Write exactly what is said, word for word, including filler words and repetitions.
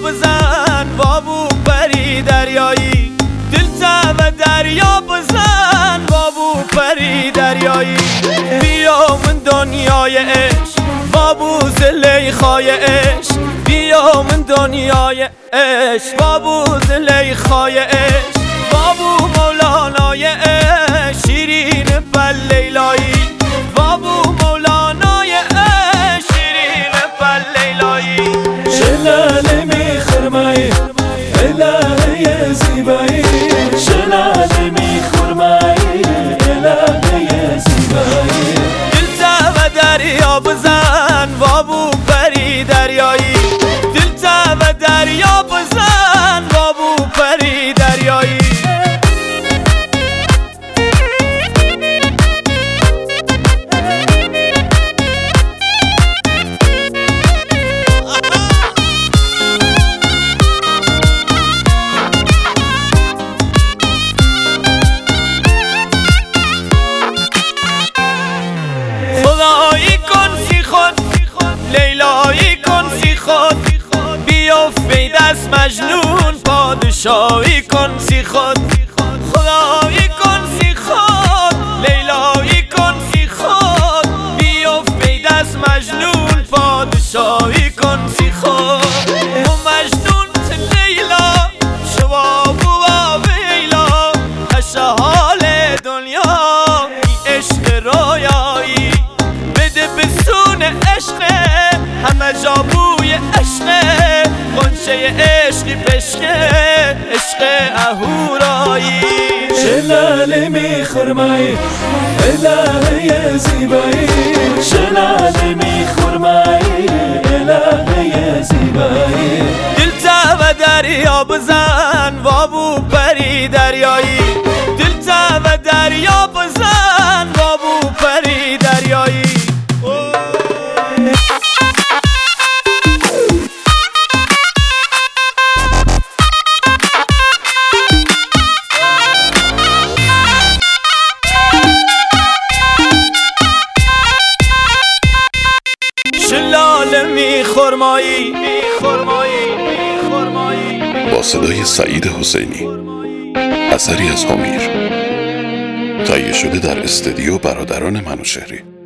بزن بابو پری دریایی، دل و دریا بزن بابو پری دریایی. بیا من دنیای عشق بابو زلیخای عشق، بیا من دنیای عشق بابو زلیخای عشق، بابو مولانای عشق شیرین بل لیلایی، بابو مولانای عشق شیرین بل لیلایی. شلاله میخرمایی الهه زیبایی، شلاله میخرمایی الهه زیبایی. دل و دریا بزن بابو پری دریایی، دل و دریا بزن بابو پری دریایی. خدایی کن سی خود لیلایی کن سی خود، بیفت بی دست مجنون پادشاهی کن سی خود. خدایی کن سی خود لیلایی کن سی خود، بیفت بی دست مجنون پادشاهی کن سی خود. و مجنون لیلا شبابو و ویلا، هش حال دنیا ای عشق رویایی، بده بسون عشق همه جا بوی عشق، غنچه عشقی پشکه عشق اهورایی. شلاله میخرمایی الهه زیبایی، شلاله میخرمایی الهه زیبایی. دل و دریا بزن بابو پری دریایی، دل و دریا بزن بابو پری دریایی. شلاله میخرمایی میخرمایی میخرمایی. با صدای سعید حسینی، اثری از هامیر، تهیه شده در استودیو برادران منوچهری.